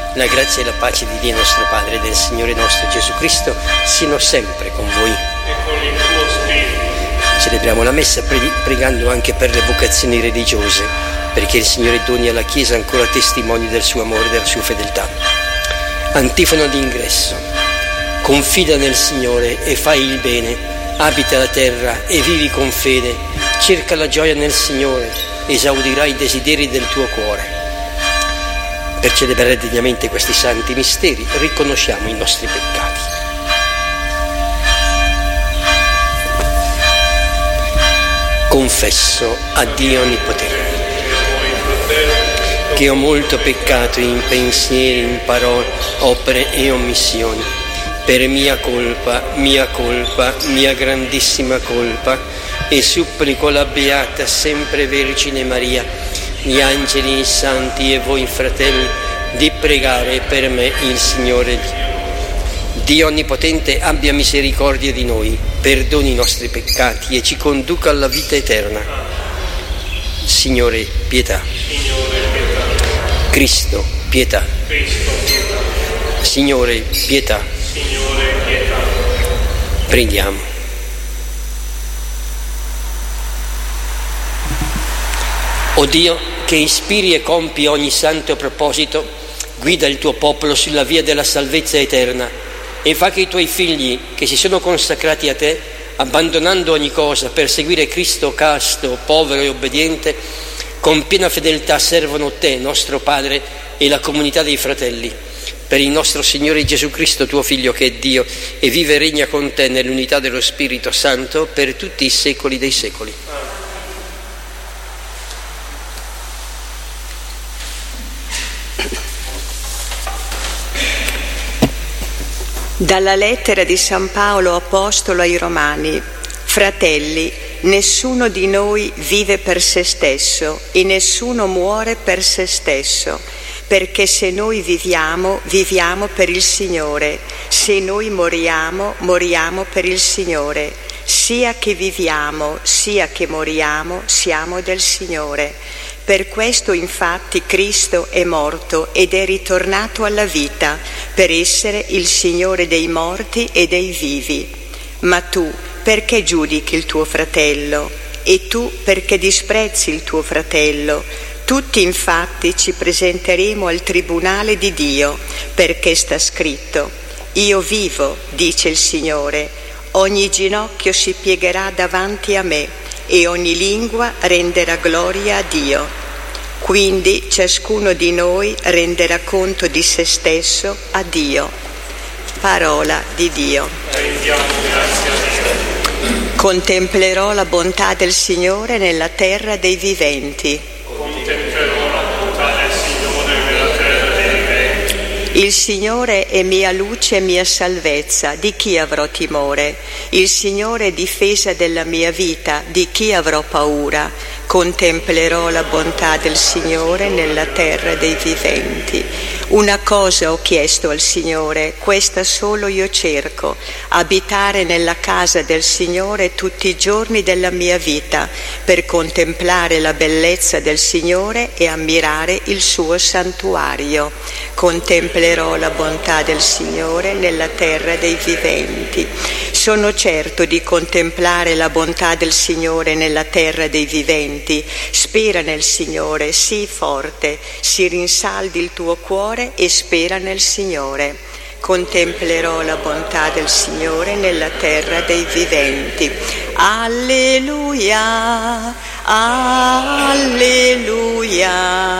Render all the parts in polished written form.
La grazia e la pace di Dio nostro Padre e del Signore nostro Gesù Cristo siano sempre con voi. E con il tuo spirito. Celebriamo la messa pregando anche per le vocazioni religiose, perché il Signore doni alla Chiesa ancora testimoni del suo amore e della sua fedeltà. Antifona d'ingresso. Confida nel Signore e fai il bene, abita la terra e vivi con fede, cerca la gioia nel Signore, esaudirai i desideri del tuo cuore. Per celebrare degnamente questi santi misteri riconosciamo i nostri peccati. Confesso a Dio Onnipotente che ho molto peccato in pensieri, in parole, opere e omissioni. Per mia colpa, mia grandissima colpa, e supplico la Beata sempre Vergine Maria, gli angeli, i santi e voi fratelli, di pregare per me il Signore. Dio Onnipotente abbia misericordia di noi, perdoni i nostri peccati e ci conduca alla vita eterna. Signore, pietà. Cristo, pietà. Signore, pietà. Preghiamo. O Dio, che ispiri e compi ogni santo proposito, guida il tuo popolo sulla via della salvezza eterna e fa che i tuoi figli, che si sono consacrati a te, abbandonando ogni cosa per seguire Cristo casto, povero e obbediente, con piena fedeltà servono te, nostro Padre, e la comunità dei fratelli. Per il nostro Signore Gesù Cristo, tuo Figlio, che è Dio e vive e regna con te nell'unità dello Spirito Santo per tutti i secoli dei secoli. Dalla lettera di San Paolo Apostolo ai Romani. Fratelli, nessuno di noi vive per se stesso e nessuno muore per se stesso, perché se noi viviamo, viviamo per il Signore, se noi moriamo, moriamo per il Signore. Sia che viviamo, sia che moriamo, siamo del Signore. Per questo infatti Cristo è morto ed è ritornato alla vita, per essere il Signore dei morti e dei vivi. Ma tu, perché giudichi il tuo fratello? E tu, perché disprezzi il tuo fratello? Tutti infatti ci presenteremo al tribunale di Dio, perché sta scritto: Io vivo, dice il Signore, ogni ginocchio si piegherà davanti a me e ogni lingua renderà gloria a Dio. Quindi ciascuno di noi renderà conto di se stesso a Dio. Parola di Dio. Rendiamo grazie a Dio. Contemplerò la bontà del Signore nella terra dei viventi. Contemplerò la bontà del Signore nella terra dei viventi. Il Signore è mia luce e mia salvezza, di chi avrò timore? Il Signore è difesa della mia vita, di chi avrò paura? Contemplerò la bontà del Signore nella terra dei viventi. Una cosa ho chiesto al Signore, questa solo io cerco: abitare nella casa del Signore tutti i giorni della mia vita, per contemplare la bellezza del Signore e ammirare il suo santuario. Contemplerò la bontà del Signore nella terra dei viventi. Sono certo di contemplare la bontà del Signore nella terra dei viventi. Spera nel Signore, sii forte, si rinsaldi il tuo cuore e spera nel Signore. Contemplerò la bontà del Signore nella terra dei viventi. Alleluia, alleluia,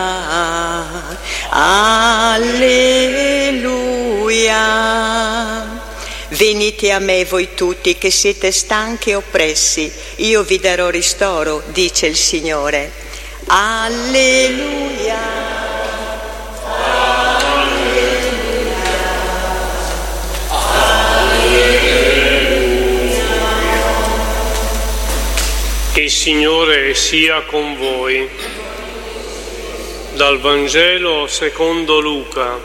alleluia. Venite a me voi tutti che siete stanchi e oppressi, io vi darò ristoro, dice il Signore. Alleluia, alleluia, alleluia. Il Signore sia con voi. Dal Vangelo secondo Luca.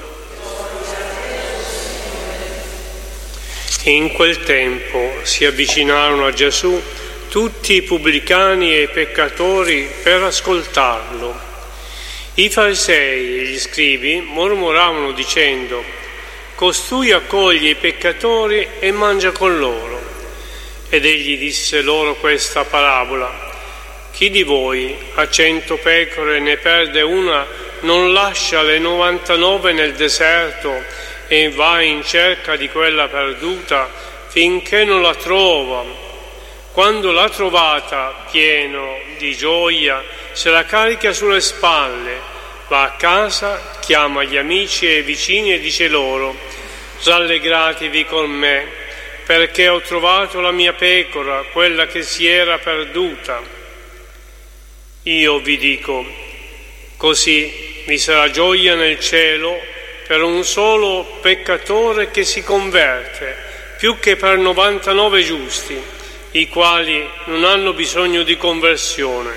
In quel tempo si avvicinarono a Gesù tutti i pubblicani e i peccatori per ascoltarlo. I farisei e gli scribi mormoravano dicendo: costui accoglie i peccatori e mangia con loro. Ed egli disse loro questa parabola: chi di voi ha 100 pecore e ne perde una, non lascia le 99 nel deserto e va in cerca di quella perduta finché non la trova. Quando l'ha trovata, pieno di gioia, se la carica sulle spalle, va a casa, chiama gli amici e i vicini e dice loro: rallegratevi con me, perché ho trovato la mia pecora, quella che si era perduta. Io vi dico, così vi sarà gioia nel cielo per un solo peccatore che si converte, più che per 99 giusti, i quali non hanno bisogno di conversione.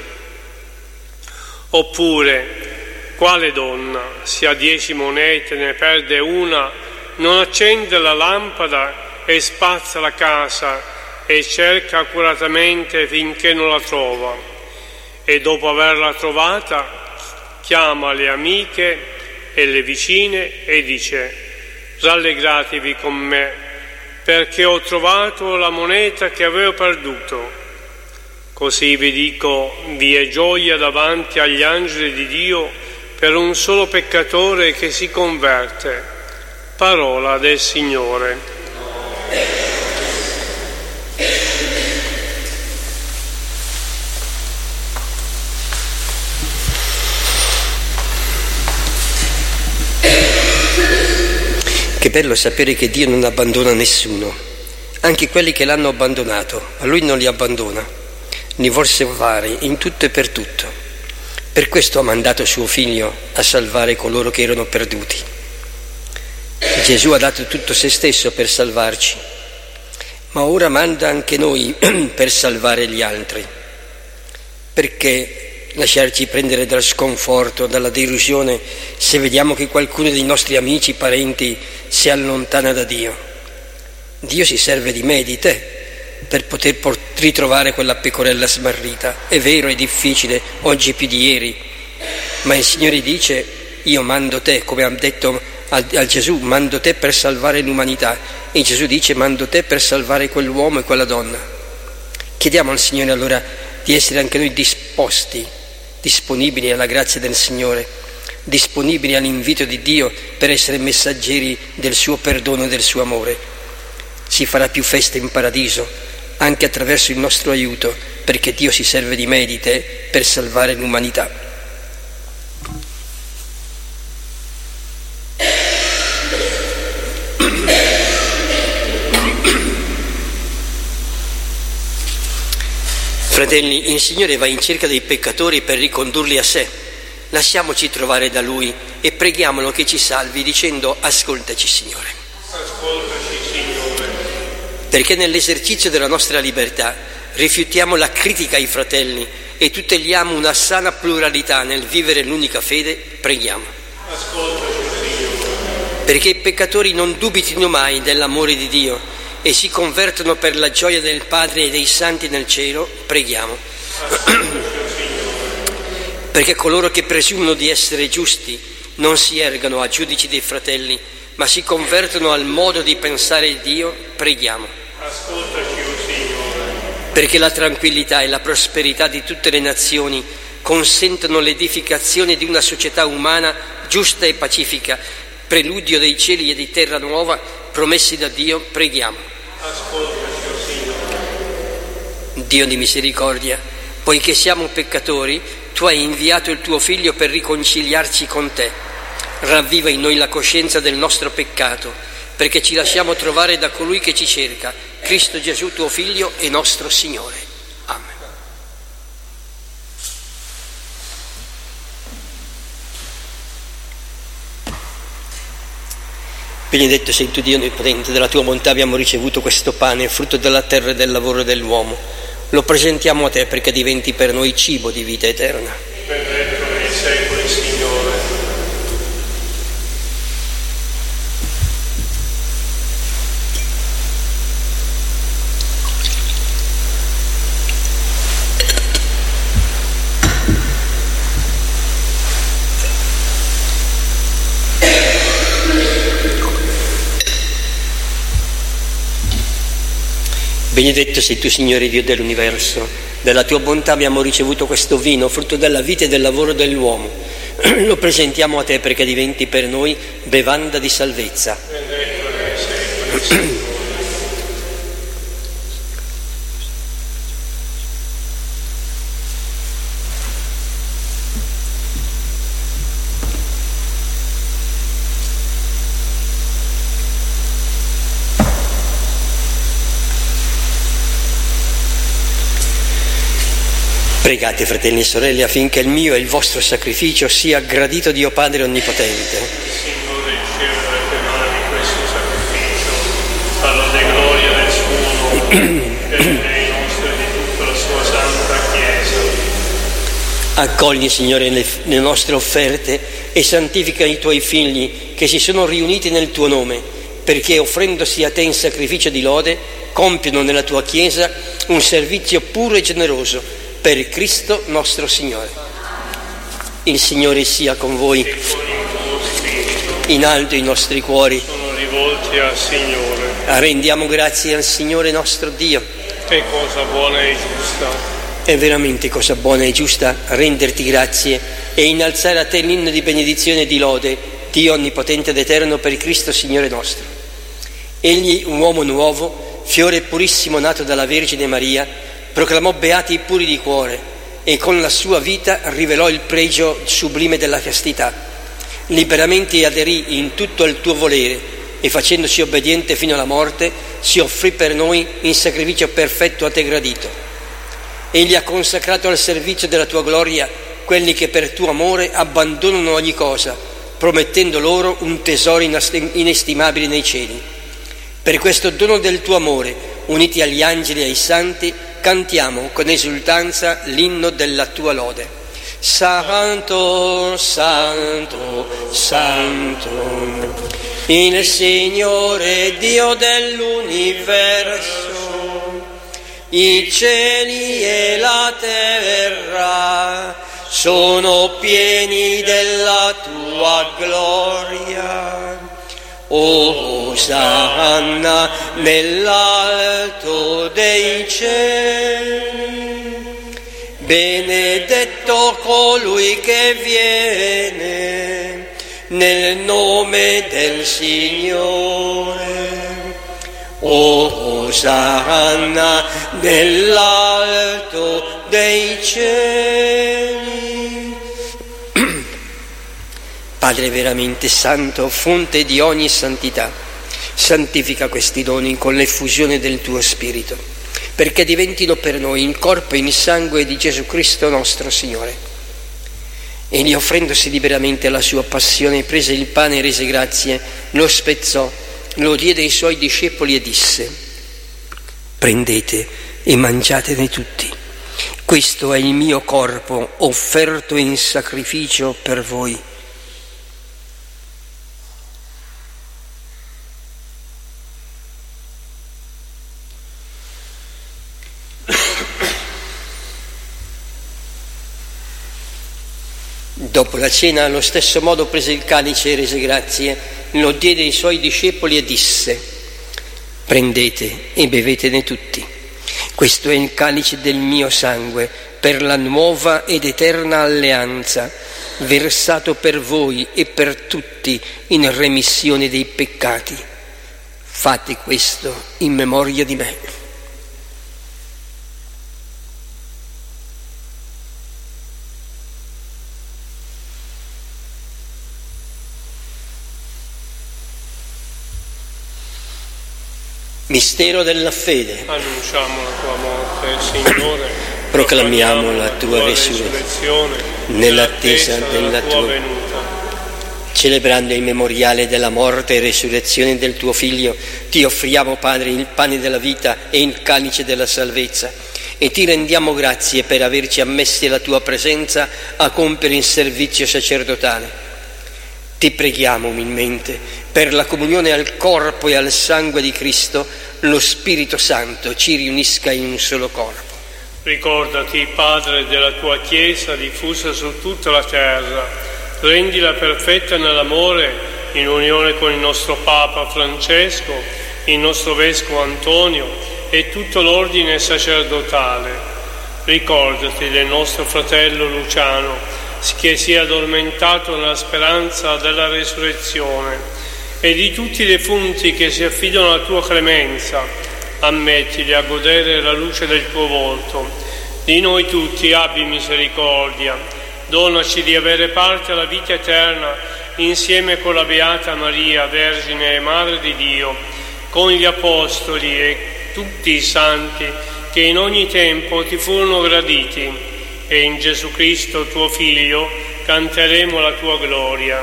Oppure, quale donna, se ha 10 monete e ne perde una, non accende la lampada e spazza la casa e cerca accuratamente finché non la trova? E dopo averla trovata chiama le amiche e le vicine e dice: rallegratevi con me, perché ho trovato la moneta che avevo perduto. Così vi dico, vi è gioia davanti agli angeli di Dio per un solo peccatore che si converte. Parola del Signore. Che bello sapere che Dio non abbandona nessuno, anche quelli che l'hanno abbandonato, ma Lui non li abbandona, li vuol salvare in tutto e per tutto. Per questo ha mandato suo Figlio a salvare coloro che erano perduti. Gesù ha dato tutto se stesso per salvarci, ma ora manda anche noi per salvare gli altri. Perché lasciarci prendere dal sconforto, dalla delusione, se vediamo che qualcuno dei nostri amici, parenti, si allontana da Dio? Dio si serve di me e di te per poter ritrovare quella pecorella smarrita. È vero, è difficile, oggi più di ieri, ma il Signore dice: io mando te, come ha detto a Gesù, mando te per salvare l'umanità. E Gesù dice: mando te per salvare quell'uomo e quella donna. Chiediamo al Signore allora di essere anche noi disponibili alla grazia del Signore, disponibili all'invito di Dio per essere messaggeri del suo perdono e del suo amore. Si farà più festa in paradiso anche attraverso il nostro aiuto, perché Dio si serve di me e di te per salvare l'umanità. Fratelli, il Signore va in cerca dei peccatori per ricondurli a sé. Lasciamoci trovare da Lui e preghiamolo che ci salvi dicendo: ascoltaci, Signore. Ascoltaci, Signore. Perché nell'esercizio della nostra libertà rifiutiamo la critica ai fratelli e tuteliamo una sana pluralità nel vivere l'unica fede, preghiamo. Ascoltaci, Signore. Perché i peccatori non dubitino mai dell'amore di Dio e si convertono per la gioia del Padre e dei santi nel cielo, preghiamo. Perché coloro che presumono di essere giusti non si ergano a giudici dei fratelli, ma si convertono al modo di pensare di Dio, preghiamo. Ascoltaci, Signore. Perché la tranquillità e la prosperità di tutte le nazioni consentono l'edificazione di una società umana giusta e pacifica, preludio dei cieli e di terra nuova promessi da Dio, preghiamo. Ascoltaci, Signore. Dio di misericordia, poiché siamo peccatori, Tu hai inviato il Tuo Figlio per riconciliarci con Te. Ravviva in noi la coscienza del nostro peccato, perché ci lasciamo trovare da colui che ci cerca, Cristo Gesù, Tuo Figlio e nostro Signore. Amen. Benedetto sei Tu, Dio onnipotente, della Tua bontà abbiamo ricevuto questo pane, frutto della terra e del lavoro dell'uomo. Lo presentiamo a Te perché diventi per noi cibo di vita eterna. Benedetto nei secoli, Signore. Benedetto sei tu, Signore Dio dell'universo. Dalla tua bontà abbiamo ricevuto questo vino, frutto della vita e del lavoro dell'uomo. Lo presentiamo a te perché diventi per noi bevanda di salvezza. Pregate, fratelli e sorelle, affinché il mio e il vostro sacrificio sia gradito Dio Padre Onnipotente. Signore, scegli le mani di questo sacrificio, alla gloria del suo nome, per i nostri e di tutta la sua santa Chiesa. Accogli, Signore, le nostre offerte e santifica i tuoi figli che si sono riuniti nel tuo nome, perché offrendosi a te in sacrificio di lode, compiono nella tua Chiesa un servizio puro e generoso. Per Cristo nostro Signore. Il Signore sia con voi. E con il tuo spirito. In alto i nostri cuori. Sono rivolti al Signore. Rendiamo grazie al Signore nostro Dio. È cosa buona e giusta. È veramente cosa buona e giusta renderti grazie e innalzare a te l'inno di benedizione e di lode, Dio onnipotente ed eterno, per Cristo Signore nostro. Egli, un uomo nuovo, fiore purissimo nato dalla Vergine Maria, proclamò beati i puri di cuore e con la sua vita rivelò il pregio sublime della castità. Liberamente aderì in tutto al tuo volere e facendosi obbediente fino alla morte si offrì per noi in sacrificio perfetto a te gradito. Egli ha consacrato al servizio della tua gloria quelli che per tuo amore abbandonano ogni cosa, promettendo loro un tesoro inestimabile nei cieli. Per questo dono del tuo amore, uniti agli angeli e ai santi, cantiamo con esultanza l'inno della tua lode. Santo, Santo, Santo, il Signore Dio dell'universo, i cieli e la terra sono pieni della tua gloria. Osanna nell'alto dei cieli, benedetto colui che viene nel nome del Signore. Osanna nell'alto dei cieli. Padre veramente santo, fonte di ogni santità, santifica questi doni con l'effusione del tuo Spirito, perché diventino per noi il corpo e il sangue di Gesù Cristo nostro Signore. Egli, offrendosi liberamente alla sua passione, prese il pane e rese grazie, lo spezzò, lo diede ai suoi discepoli e disse: prendete e mangiatene tutti, questo è il mio corpo offerto in sacrificio per voi. Dopo la cena, allo stesso modo prese il calice e rese grazie, lo diede ai suoi discepoli e disse: prendete e bevetene tutti, questo è il calice del mio sangue per la nuova ed eterna alleanza, versato per voi e per tutti in remissione dei peccati. Fate questo in memoria di me. Mistero della fede. Annunciamo la tua morte, Signore. Proclamiamo la tua resurrezione nell'attesa della tua venuta. Celebrando il memoriale della morte e resurrezione del tuo Figlio, ti offriamo, Padre, il pane della vita e il calice della salvezza, e ti rendiamo grazie per averci ammessi alla tua presenza a compiere il servizio sacerdotale. Ti preghiamo umilmente per la comunione al corpo e al sangue di Cristo, lo Spirito Santo ci riunisca in un solo corpo. Ricordati, Padre, della tua Chiesa diffusa su tutta la terra, rendila perfetta nell'amore, in unione con il nostro Papa Francesco, il nostro Vescovo Antonio e tutto l'ordine sacerdotale. Ricordati del nostro fratello Luciano, che si è addormentato nella speranza della resurrezione, e di tutti i defunti che si affidano alla tua clemenza. Ammettili a godere la luce del tuo volto. Di noi tutti abbi misericordia. Donaci di avere parte alla vita eterna insieme con la Beata Maria, Vergine e Madre di Dio, con gli Apostoli e tutti i santi che in ogni tempo ti furono graditi, e in Gesù Cristo tuo Figlio canteremo la tua gloria.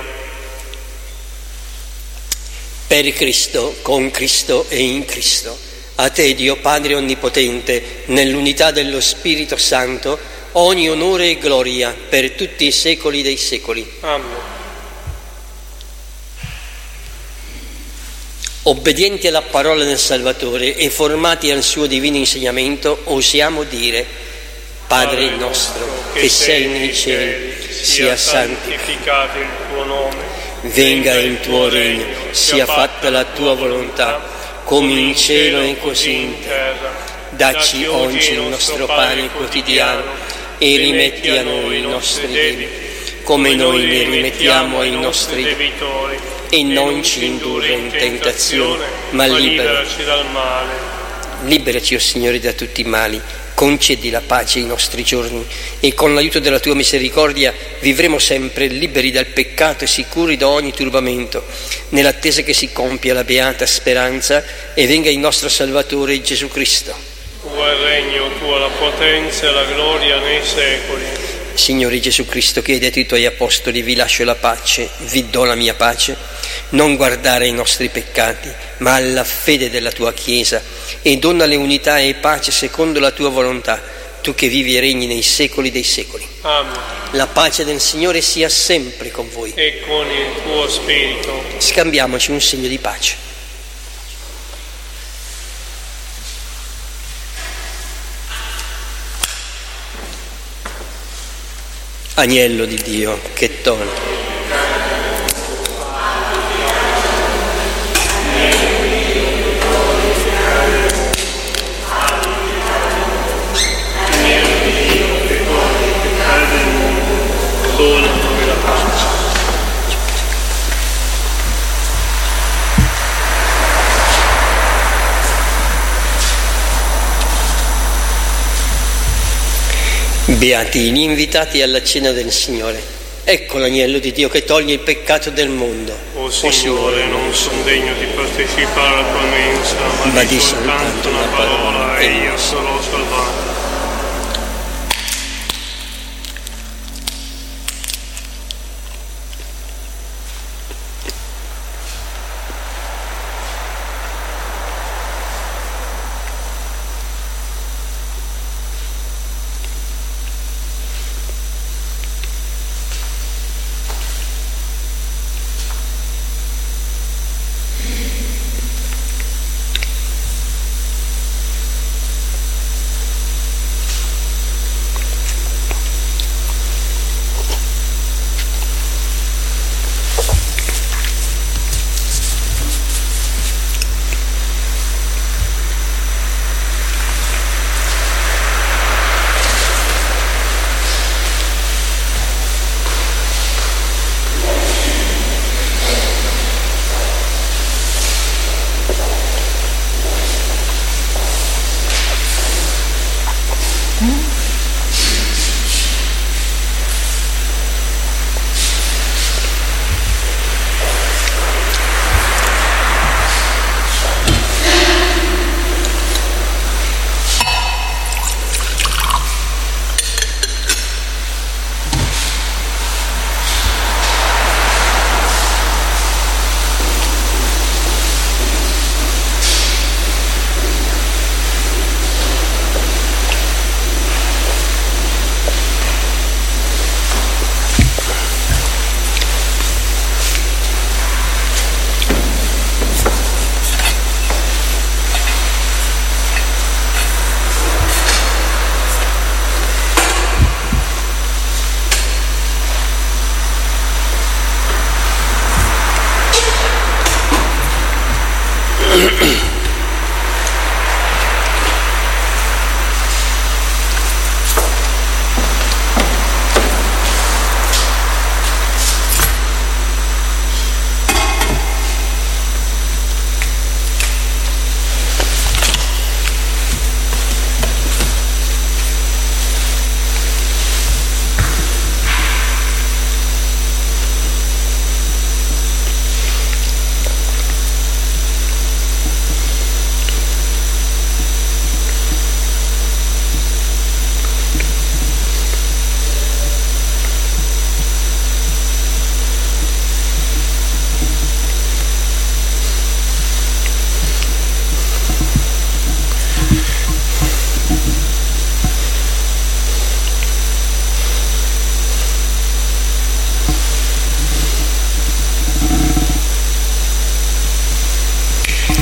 Per Cristo, con Cristo e in Cristo, a te Dio Padre Onnipotente, nell'unità dello Spirito Santo, ogni onore e gloria per tutti i secoli dei secoli. Amen. Obbedienti alla parola del Salvatore e formati al suo divino insegnamento, osiamo dire: Padre nostro che sei nei cieli, sia santificato il tuo nome, venga il tuo regno, sia fatta la tua volontà, come in cielo e così in terra. Dacci oggi il nostro pane quotidiano e rimetti a noi i nostri debiti, come noi li rimettiamo ai nostri debitori, e non ci indurre in tentazione, ma liberaci dal male. Liberaci, o Signore, da tutti i mali, concedi la pace ai nostri giorni, e con l'aiuto della tua misericordia vivremo sempre liberi dal peccato e sicuri da ogni turbamento, nell'attesa che si compia la beata speranza e venga il nostro Salvatore Gesù Cristo. Tuo è il regno, tua la potenza e la gloria nei secoli. Signore Gesù Cristo, che hai detto ai tuoi apostoli: vi lascio la pace, vi do la mia pace, non guardare ai nostri peccati, ma alla fede della tua Chiesa, e donna le unità e pace secondo la tua volontà, tu che vivi e regni nei secoli dei secoli. Amen. La pace del Signore sia sempre con voi. E con il tuo spirito. Scambiamoci un segno di pace. Agnello di Dio che toglie. Beati gli invitati alla cena del Signore. Ecco l'agnello di Dio che toglie il peccato del mondo. O Signore, non sono degno di partecipare alla tua mensa, ma di soltanto una parola e io sarò salvato.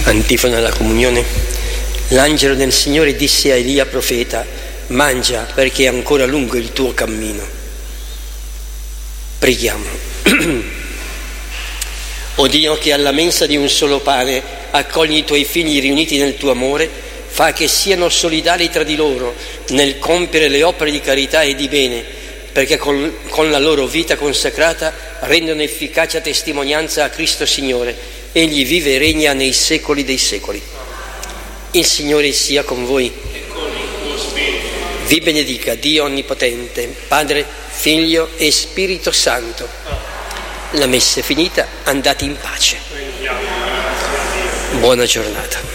Antifona alla comunione. L'angelo del Signore disse a Elia profeta: mangia, perché è ancora lungo il tuo cammino. Preghiamo. O Dio, che alla mensa di un solo pane accogli i tuoi figli riuniti nel tuo amore, fa che siano solidali tra di loro nel compiere le opere di carità e di bene, perché con la loro vita consacrata rendono efficace testimonianza a Cristo Signore. Egli vive e regna nei secoli dei secoli. Il Signore sia con voi. E con il tuo spirito. Vi benedica Dio Onnipotente, Padre, Figlio e Spirito Santo. La messa è finita, andate in pace. Buona giornata.